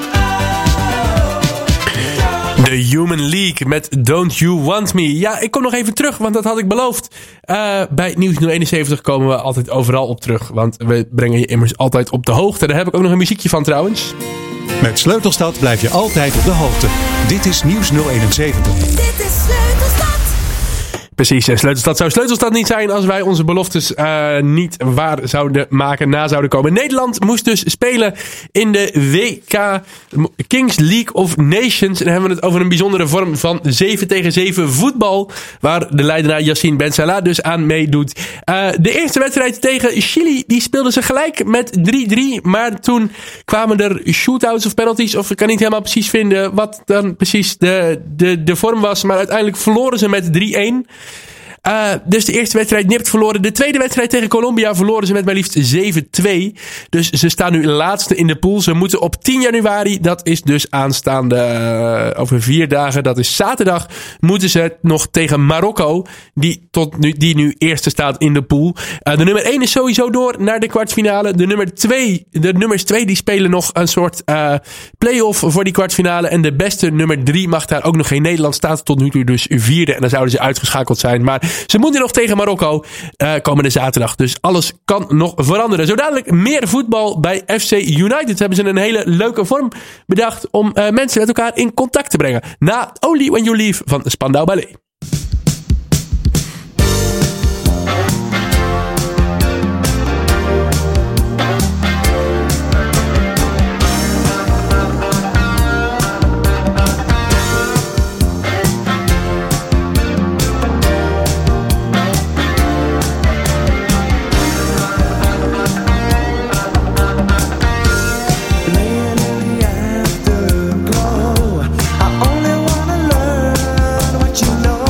R: me?
E: The Human League met Don't You Want Me. Ja, ik kom nog even terug, want dat had ik beloofd. Uh, bij Nieuws nul eenenzeventig komen we altijd overal op terug. Want we brengen je immers altijd op de hoogte. Daar heb ik ook nog een muziekje van trouwens.
C: Met Sleutelstad blijf je altijd op de hoogte. Dit is Nieuws nul eenenzeventig.
S: Dit is Sleutelstad.
E: Precies, en Sleutelstad zou Sleutelstad niet zijn als wij onze beloftes uh, niet waar zouden maken, na zouden komen. Nederland moest dus spelen in de W K Kings League of Nations. En dan hebben we het over een bijzondere vorm van zeven tegen zeven voetbal, waar de Leidenaar Yassine Ben Salah dus aan meedoet. Uh, de eerste wedstrijd tegen Chili, die speelden ze gelijk met drie drie. Maar toen kwamen er shootouts of penalties, of ik kan niet helemaal precies vinden wat dan precies de, de, de vorm was. Maar uiteindelijk verloren ze met drie een. Uh, dus de eerste wedstrijd nipt verloren. De tweede wedstrijd tegen Colombia verloren ze met maar liefst zeven twee. Dus ze staan nu laatste in de pool. Ze moeten op tien januari, dat is dus aanstaande uh, over vier dagen, dat is zaterdag, moeten ze nog tegen Marokko, die, tot nu, die nu eerste staat in de pool. Uh, de nummer één is sowieso door naar de kwartfinale. De nummer twee, de nummers twee die spelen nog een soort uh, play-off voor die kwartfinale. En de beste nummer drie mag daar ook nog geen. Nederland staat tot nu toe dus vierde. En dan zouden ze uitgeschakeld zijn. Maar ze moeten nog tegen Marokko uh, komende zaterdag. Dus alles kan nog veranderen. Zo dadelijk meer voetbal bij F C United. Hebben ze een hele leuke vorm bedacht om uh, mensen met elkaar in contact te brengen. Na Only When You Leave van Spandau Ballet.
S: I only wanna learn what you know.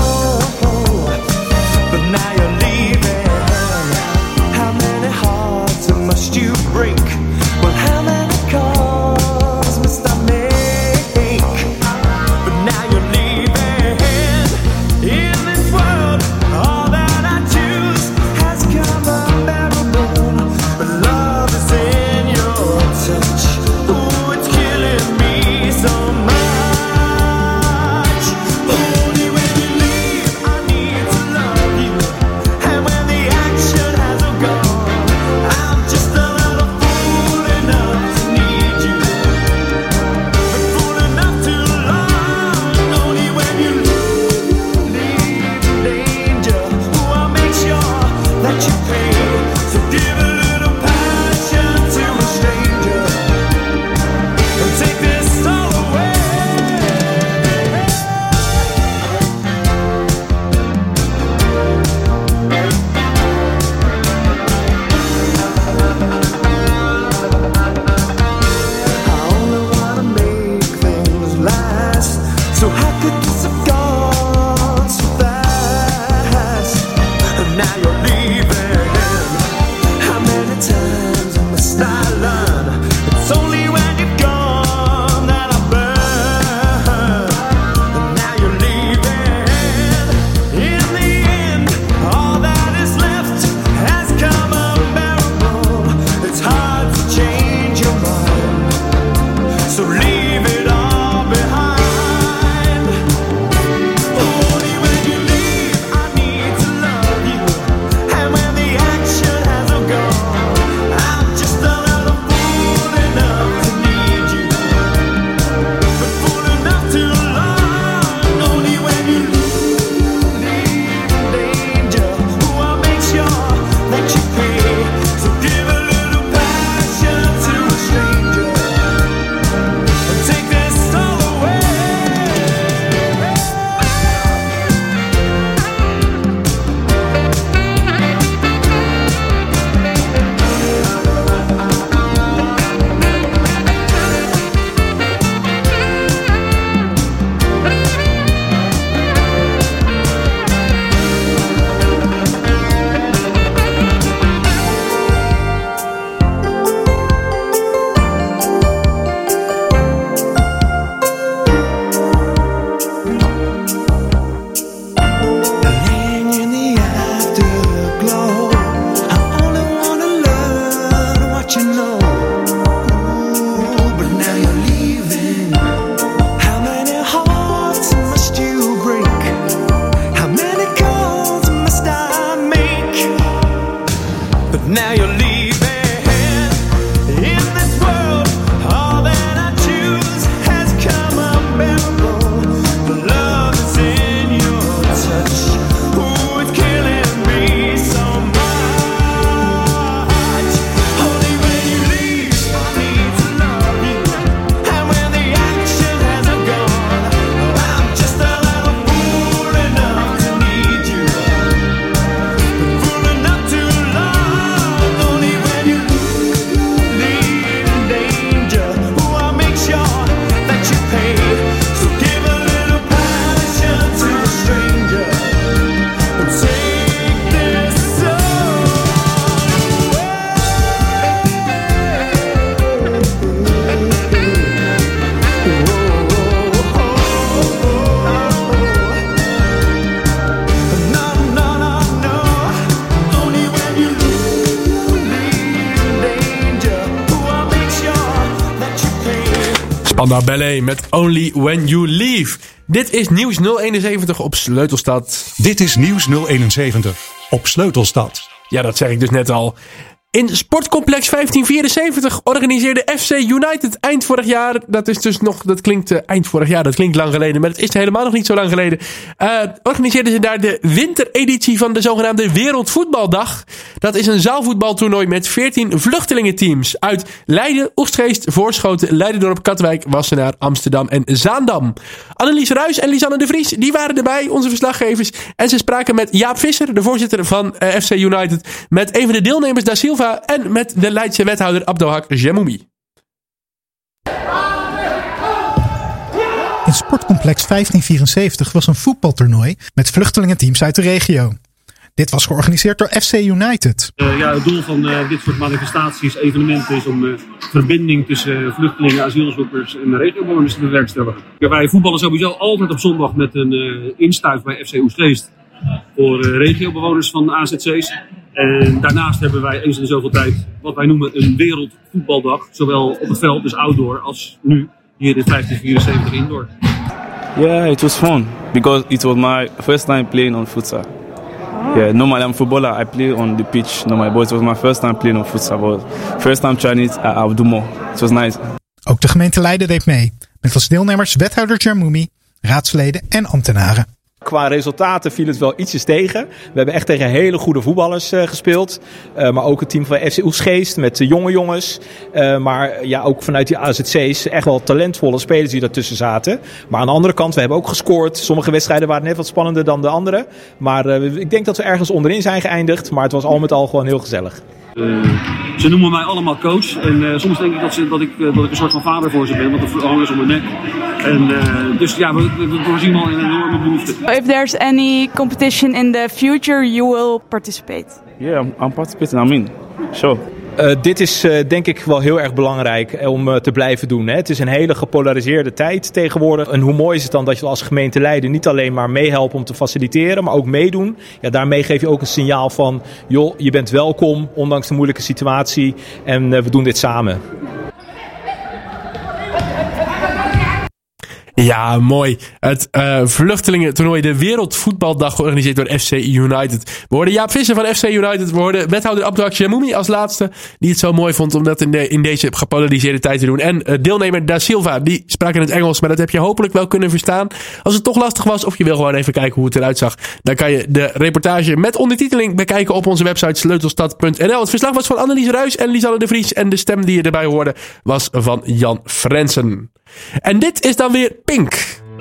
N: now you're leaving. How many times must I learn? It's only when you're gone that I burn. And now you're leaving. In the end, all that is left has come unbearable. It's hard to change your mind, so leave it all behind. Only when you leave, I need to love you. And when the action has all gone, I'm just a little fool enough to need you, but fool enough to love. Only when you leave in danger, oh, I'll make sure that you pay. So give a little passion to a stranger and take this all away. Laying in the afterglow, I only wanna learn what you know. Ooh, but now you're leaving. How many hearts must you break? How many calls must I make? But now you're leaving. In this world, all that I choose has come unbearable. The love is in your touch. Ooh, it's killing me so much. Only when you leave, I need to love you. And when the action has all gone, I'm just a little fool enough to need you, but fool enough to love. Only when you leave in danger, oh, I'll make sure that you pay. So give a little passion to a stranger and take this soul No, no, no, no. Only when you leave in danger, oh, I'll make sure that you pay.
E: Spandau Ballet met Only When You Leave. Dit is Nieuws nul eenenzeventig op Sleutelstad.
C: Dit is Nieuws nul eenenzeventig op Sleutelstad.
E: Ja, dat zeg ik dus net al. In Sportcomplex vijftien vierenzeventig organiseerde F C United eind vorig jaar. Dat is dus nog, dat klinkt uh, eind vorig jaar, dat klinkt lang geleden, maar het is helemaal nog niet zo lang geleden. Uh, organiseerden ze daar de wintereditie van de zogenaamde Wereldvoetbaldag. Dat is een zaalvoetbaltoernooi met veertien vluchtelingenteams uit Leiden, Oegstgeest, Voorschoten, Leiderdorp, Katwijk, Wassenaar, Amsterdam en Zaandam. Annelies Ruijs en Lisanne de Vries, die waren erbij, onze verslaggevers. En ze spraken met Jaap Visser, de voorzitter van uh, F C United, met een van de deelnemers Da Silva en met de Leidse wethouder Abdelhak Jamoumi.
I: In Sportcomplex vijftien vierenzeventig was een voetbaltoernooi met vluchtelingenteams uit de regio. Dit was georganiseerd door F C United.
S: Uh, ja, het doel van uh, dit soort manifestaties, evenementen is om uh, verbinding tussen uh, vluchtelingen, asielzoekers en regiobewoners te bewerkstelligen. Ja, wij voetballen sowieso altijd op zondag met een uh, instuif bij F C Oegstgeest voor uh, regiobewoners van de A Z C's. En daarnaast hebben wij eens in de zoveel tijd wat wij noemen een wereldvoetbaldag. Zowel op het veld, dus outdoor, als nu hier in vijftien vierenzeventig indoor.
T: Yeah, it was fun because it was my first time playing on futsal. Yeah, normally I'm a footballer, I play on the pitch normally, but it was my first time playing on futsal. But first time trying it, I, I'll do more. It was nice.
I: Ook de gemeente Leiden deed mee, met als deelnemers wethouder Jamoumi, raadsleden en ambtenaren.
U: Qua resultaten viel het wel ietsjes tegen. We hebben echt tegen hele goede voetballers uh, gespeeld. Uh, maar ook het team van F C Oegstgeest met uh, jonge jongens. Uh, maar ja, ook vanuit die A Z C's echt wel talentvolle spelers die daartussen zaten. Maar aan de andere kant, we hebben ook gescoord. Sommige wedstrijden waren net wat spannender dan de andere. Maar uh, ik denk dat we ergens onderin zijn geëindigd. Maar het was al met al gewoon heel gezellig.
S: Uh, ze noemen mij allemaal coach. En uh, soms denk ik dat, ze, dat, ik, uh, dat ik een soort van vader voor ze ben. Want er hangen ze om mijn nek. En, uh, dus ja, we, we, we voorzien al in een enorme behoefte.
A: If there's any competition in the future, you will participate.
T: Yeah, I'm, I'm participating. I mean, sure.
U: Uh, dit is uh, denk ik wel heel erg belangrijk om uh, te blijven doen. Hè. Het is een hele gepolariseerde tijd tegenwoordig. En hoe mooi is het dan dat je als gemeenteleider niet alleen maar meehelpen om te faciliteren, maar ook meedoen. Ja, daarmee geef je ook een signaal van, joh, je bent welkom, ondanks de moeilijke situatie. En uh, we doen dit samen.
E: Ja, mooi. Het uh, vluchtelingentoernooi, de Wereldvoetbaldag, georganiseerd door F C United. We hoorden Jaap Visser van F C United. We hoorden wethouder Abdelhak Jamoumi als laatste, die het zo mooi vond om dat in, de, in deze gepolariseerde tijd te doen. En uh, deelnemer Da Silva, die sprak in het Engels, maar dat heb je hopelijk wel kunnen verstaan. Als het toch lastig was, of je wil gewoon even kijken hoe het eruit zag, dan kan je de reportage met ondertiteling bekijken op onze website sleutelstad punt n l. Het verslag was van Annelies Ruijs en Lisanne de Vries en de stem die je erbij hoorde was van Jan Frensen. En dit is dan weer Pink.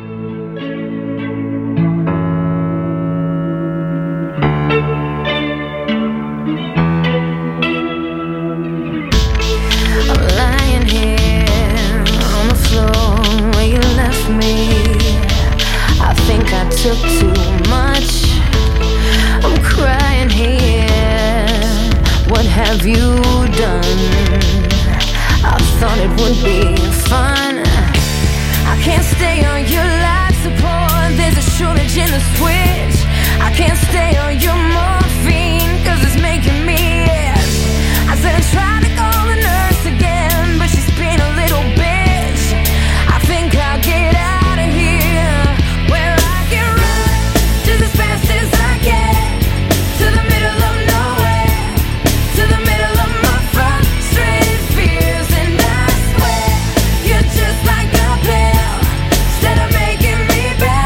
D: Took too much. I'm crying here. What have you done? I thought it would be fun. I can't stay on your life support. There's a shortage in the switch. I can't stay on your morphine, cause it's making me itch. I said I tried to call the nurse again, but she's been a little bitch. I think I'll get out of here, where I can run just as fast as I can, to the middle of nowhere, to the middle of my frustrated fears. And I swear, you're just like a pill, instead of making me better.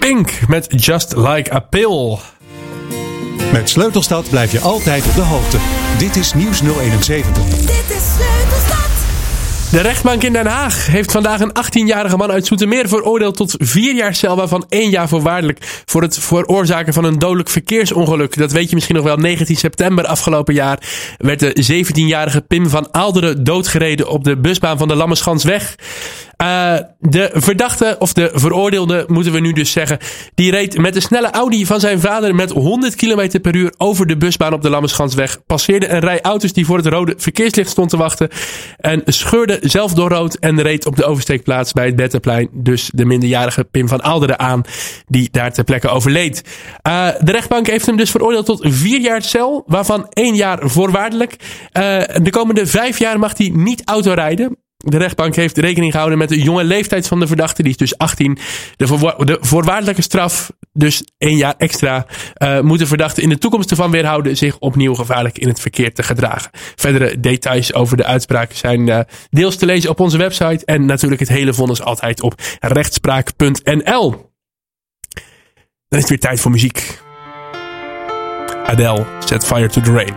E: Pink met Just Like a Pill.
C: Met Sleutelstad blijf je altijd op de hoogte. Dit is Nieuws nul eenenzeventig.
N: Dit is Sleutelstad.
E: De rechtbank in Den Haag heeft vandaag een achttienjarige man uit Zoetermeer veroordeeld tot vier jaar cel, waarvan één jaar voorwaardelijk, voor het veroorzaken van een dodelijk verkeersongeluk. Dat weet je misschien nog wel. negentien september afgelopen jaar werd de zeventienjarige Pim van Aalderen doodgereden op de busbaan van de Lammerschansweg. Uh, de verdachte, of de veroordeelde moeten we nu dus zeggen, die reed met de snelle Audi van zijn vader met honderd kilometer per uur over de busbaan op de Lammerschansweg, passeerde een rij auto's die voor het rode verkeerslicht stond te wachten en scheurde zelf door rood en reed op de oversteekplaats bij het Betterplein dus de minderjarige Pim van Aalderen aan, die daar ter plekke overleed. Uh, de rechtbank heeft hem dus veroordeeld tot vier jaar cel, waarvan één jaar voorwaardelijk. Uh, de komende vijf jaar mag hij niet autorijden. De rechtbank heeft rekening gehouden met de jonge leeftijd van de verdachte. Die is dus achttien. De, voorwa- de voorwaardelijke straf, dus één jaar extra, uh, moet de verdachte in de toekomst ervan weerhouden zich opnieuw gevaarlijk in het verkeer te gedragen. Verdere details over de uitspraak zijn uh, deels te lezen op onze website. En natuurlijk het hele vonnis altijd op rechtspraak punt n l. Dan is het weer tijd voor muziek. Adele, Set Fire to the Rain.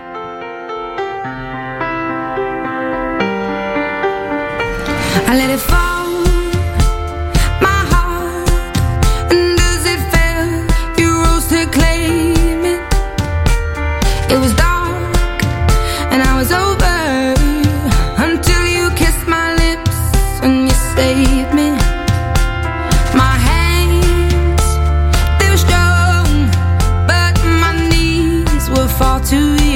G: I let it fall, my heart, and as it fell, you rose to claim it. It was dark, and I was over, until you kissed my lips, and you saved me. My hands, they were strong, but my knees were far too weak.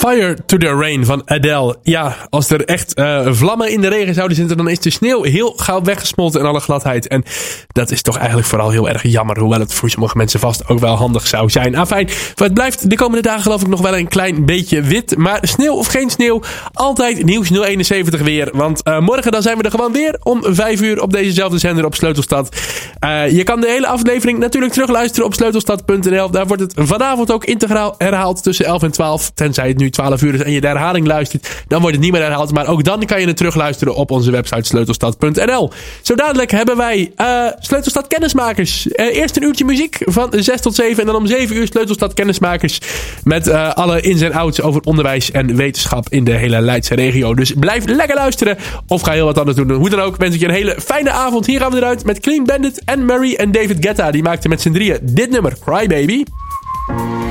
E: Fire to the Rain van Adele. Ja, als er echt uh, vlammen in de regen zouden zitten, dan is de sneeuw heel gauw weggesmolten in alle gladheid. En dat is toch eigenlijk vooral heel erg jammer. Hoewel het voor sommige mensen vast ook wel handig zou zijn. Afijn, het blijft de komende dagen geloof ik nog wel een klein beetje wit. Maar sneeuw of geen sneeuw, altijd nieuws nul eenenzeventig weer. Want uh, morgen dan zijn we er gewoon weer om vijf uur op dezezelfde zender op Sleutelstad. Uh, je kan de hele aflevering natuurlijk terugluisteren op sleutelstad punt n l. Daar wordt het vanavond ook integraal herhaald tussen elf en twaalf. Tenzij het nu twaalf uur is en je de herhaling luistert, dan wordt het niet meer herhaald. Maar ook dan kan je het terugluisteren op onze website sleutelstad punt n l. Zo dadelijk hebben wij uh, Sleutelstad Kennismakers. Uh, eerst een uurtje muziek van zes tot zeven. En dan om zeven uur Sleutelstad Kennismakers. Met uh, alle ins en outs over onderwijs en wetenschap in de hele Leidse regio. Dus blijf lekker luisteren. Of ga heel wat anders doen. Hoe dan ook wens ik je een hele fijne avond. Hier gaan we eruit met Clean Bandit en Mary en David Guetta. Die maakten met z'n drieën dit nummer. Cry Baby.